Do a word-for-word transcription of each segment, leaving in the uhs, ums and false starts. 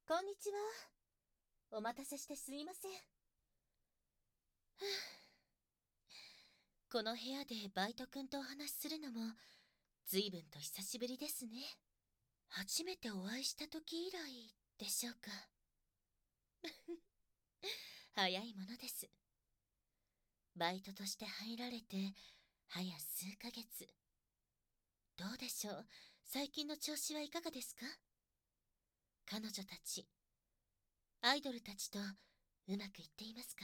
こんにちは。お待たせしてすいません。この部屋でバイト君とお話しするのも随分と久しぶりですね。初めてお会いした時以来でしょうか。早いものです。バイトとして入られて早数ヶ月。どうでしょう、最近の調子はいかがですか？彼女たち、アイドルたちとうまくいっていますか？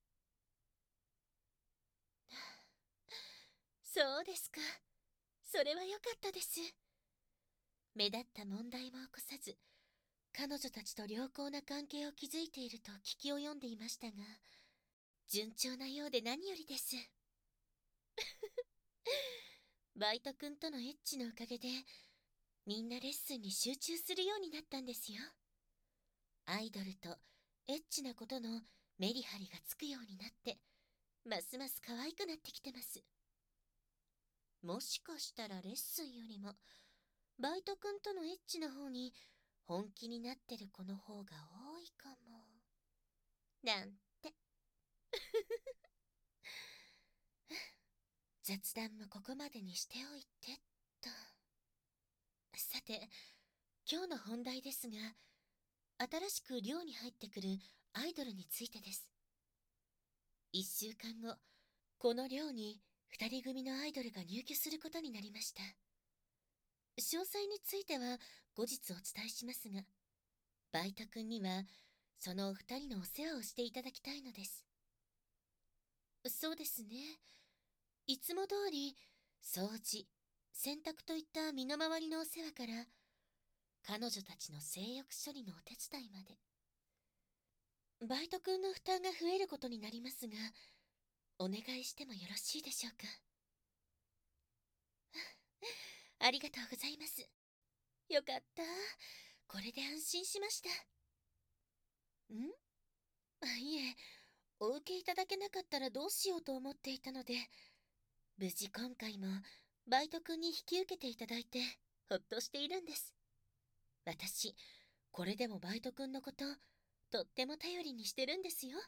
そうですか。それは良かったです。目立った問題も起こさず、彼女たちと良好な関係を築いていると聞き及んでいましたが、順調なようで何よりです。バイト君とのエッチのおかげで、みんなレッスンに集中するようになったんですよ。アイドルとエッチなことのメリハリがつくようになって、ますます可愛くなってきてます。もしかしたらレッスンよりも、バイト君とのエッチな方に本気になってる子の方が多いかも。なんて。雑談もここまでにしておいてっと。さて、今日の本題ですが、新しく寮に入ってくるアイドルについてです。一週間後、この寮に二人組のアイドルが入居することになりました。詳細については後日お伝えしますが、バイト君にはその二人のお世話をしていただきたいのです。そうですね。いつも通り、掃除、洗濯といった身の回りのお世話から、彼女たちの性欲処理のお手伝いまで。バイト君の負担が増えることになりますが、お願いしてもよろしいでしょうか。ありがとうございます。よかった。これで安心しました。んいえ、お受けいただけなかったらどうしようと思っていたので、無事今回もバイト君に引き受けていただいてほっとしているんです。私、これでもバイト君のこと、とっても頼りにしてるんですよ。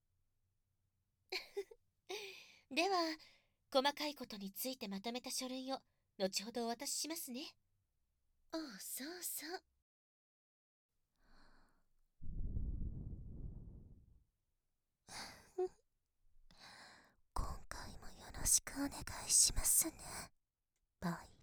では、細かいことについてまとめた書類を後ほどお渡ししますね。ああ、そうそう。今回もよろしくお願いしますね。バイ